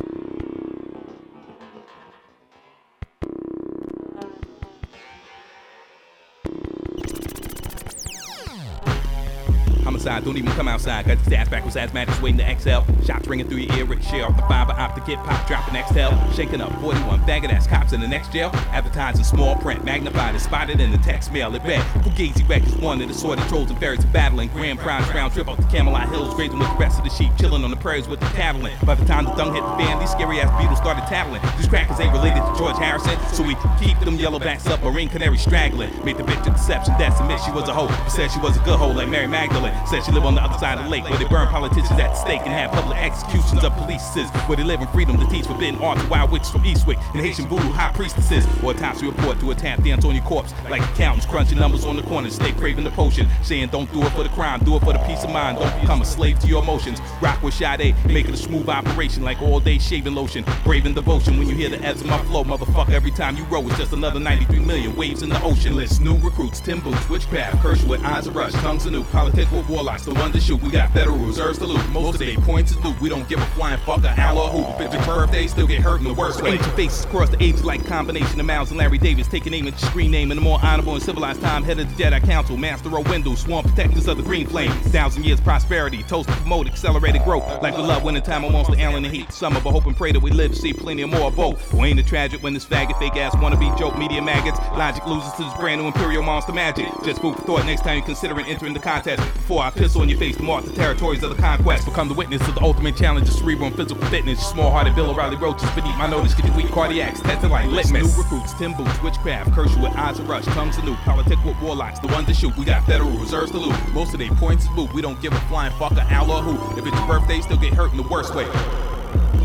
Homicide, don't even come outside. Got the stats backwards, asthmatics waiting to exhale. Shots ringing through your ear, ricochet off the fiber optic kit, pop, dropping exhale. Shaking up 41 faggot ass cops in the next jail. Advertising small print, magnified and spotted in the text mail. It read, Fugazi Records, one of the assorted trolls and ferrets are battling. Grand Prize round trip up the Camelot Hills, grazing with the rest of the sheep, chilling on the prairies with the cattle in. By the time the dung hit the fan, these scary ass beetles started tattling. These crackers ain't related to George Harrison, so we keep them yellowbacks up, marine canary straggling. Made the bitch a deception, that's admit she was a hoe, but said she was a good hoe like Mary Magdalene. Said she lived on the other side of the lake, where they burn politicians at the stake and have public executions of polices, where they live in freedom to teach forbidden art to wild witches from Eastwick and Haitian voodoo high priestesses. Autopsy report to a tap dance on your corpse, like accountants crunching numbers on the corners, stay craving the potion, saying don't do it for the crime, do it for the peace of mind, don't become a slave to your emotions. Rock with Sade, make it a smooth operation like all day shaving lotion, braving devotion when you hear the ebbs of my flow, motherfucker. Every time you roll, it's just another 93 million waves in the ocean. List new recruits, Tim Boots, Witchcraft, Herschel with eyes of rush, tongues anew, politic with warlocks, the one to shoot. We got federal reserves to loot, most of their points is loot. We don't give a flying fuck a owl or hoop. If it's your birthday, still get hurt in the worst way. Ancient faces cross the ages like combination of Miles and Larry Davis, taking aim at your screen name in a more honorable and civilized time. Head of the Jedi Council, Master O Windows, sworn protectors of the green flame. 1,000 years prosperity, toast to promote accelerated growth. Like the love winter time amongst the Allen and heat summer, but hope and pray that we live to see plenty of more of both. Or ain't it tragic when this faggot fake ass wannabe joke media maggots logic loses to this brand new imperial monster magic. Just food for thought next time you're considering entering the contest. Before I pistol in your face to mark the territories of the conquest, become the witness of the ultimate challenge of cerebral and physical fitness. Small-hearted Bill O'Reilly roaches beneath my notice, get your weak cardiacs tested like litmus. New recruits, Tim Boots, Witchcraft, Herschel with eyes of rush, tongues anew, politic with warlocks, the one to shoot. We got federal reserves to loot, most of their points is loot. We don't give a flying fuck a owl or hoop. If it's your birthday, still get hurt in the worst way.